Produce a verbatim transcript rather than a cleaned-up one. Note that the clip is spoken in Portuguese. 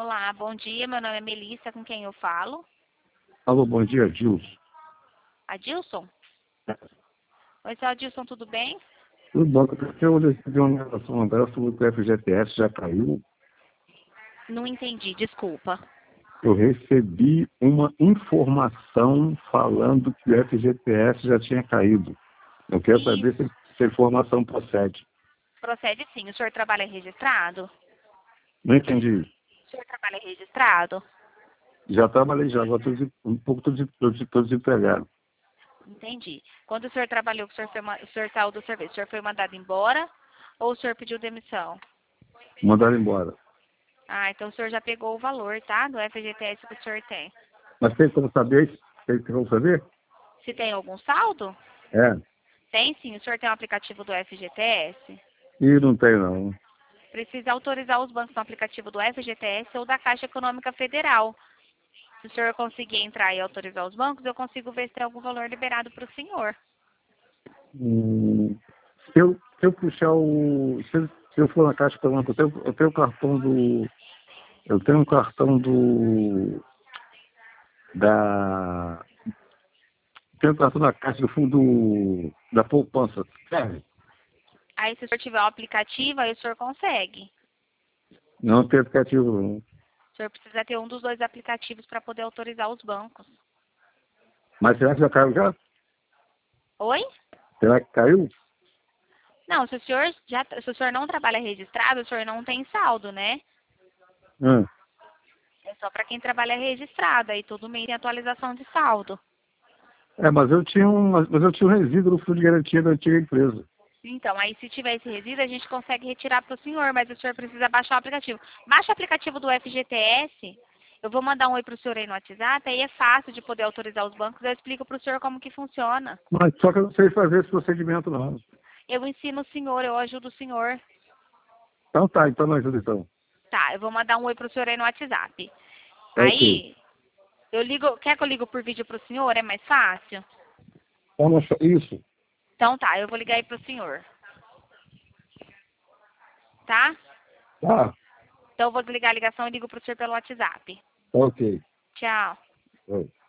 Olá, bom dia. Meu nome é Melissa, com quem eu falo? Alô, bom dia, Dilson. Adilson? Oi, seu Adilson, tudo bem? Tudo bom? Eu recebi uma relação agora sobre que o F G T S já caiu. Não entendi, desculpa. Eu recebi uma informação falando que o F G T S já tinha caído. Eu quero E saber se essa informação procede. procede sim. O senhor trabalha registrado? Não entendi. O senhor trabalha registrado? Já trabalhei já, agora estou um pouco tô des- tô des- tô desempregado. Entendi. Quando o senhor trabalhou, o senhor, foi, ma- o senhor saiu do serviço, o senhor foi mandado embora ou o senhor pediu demissão? Mandaram embora. Ah, então o senhor já pegou o valor, tá? Do F G T S que o senhor tem. Mas tem como saber isso? Tem como saber? Se tem algum saldo? É. Tem sim. O senhor tem um aplicativo do F G T S? E não tem não. Precisa autorizar os bancos no aplicativo do F G T S ou da Caixa Econômica Federal. Se o senhor conseguir entrar e autorizar os bancos, eu consigo ver se tem algum valor liberado para o senhor. Hum, se, eu, se eu puxar o. Se, eu- se eu for na caixa econômica, eu tenho, eu tenho o cartão do. Eu tenho um cartão do. Da. Tenho o cartão da caixa do fundo da poupança. Serve? Aí, se o senhor tiver um aplicativo, aí o senhor consegue. Não tem aplicativo, não. O senhor precisa ter um dos dois aplicativos para poder autorizar os bancos. Mas será que já caiu já? Oi? Será que caiu? Não, se o senhor já, se o senhor não trabalha registrado, o senhor não tem saldo, né? Hum. É só para quem trabalha registrado, aí todo mês tem atualização de saldo. É, mas eu tinha um, mas eu tinha um resíduo no fundo de garantia da antiga empresa. Então, aí se tiver esse resíduo, a gente consegue retirar para o senhor, mas o senhor precisa baixar o aplicativo. Baixa o aplicativo do F G T S, eu vou mandar um oi para o senhor aí no WhatsApp, aí é fácil de poder autorizar os bancos, eu explico para o senhor como que funciona. Mas só que eu não sei fazer esse procedimento, não. Eu ensino o senhor, eu ajudo o senhor. Então tá, então não ajuda então. Tá, eu vou mandar um oi para o senhor aí no WhatsApp. Ok. Aí, eu ligo, quer que eu ligo por vídeo para o senhor? É mais fácil? Então, não- isso. Então tá, eu vou ligar aí para o senhor. Tá? Tá. Então eu vou desligar a ligação e ligo para o senhor pelo WhatsApp. Ok. Tchau. Oi.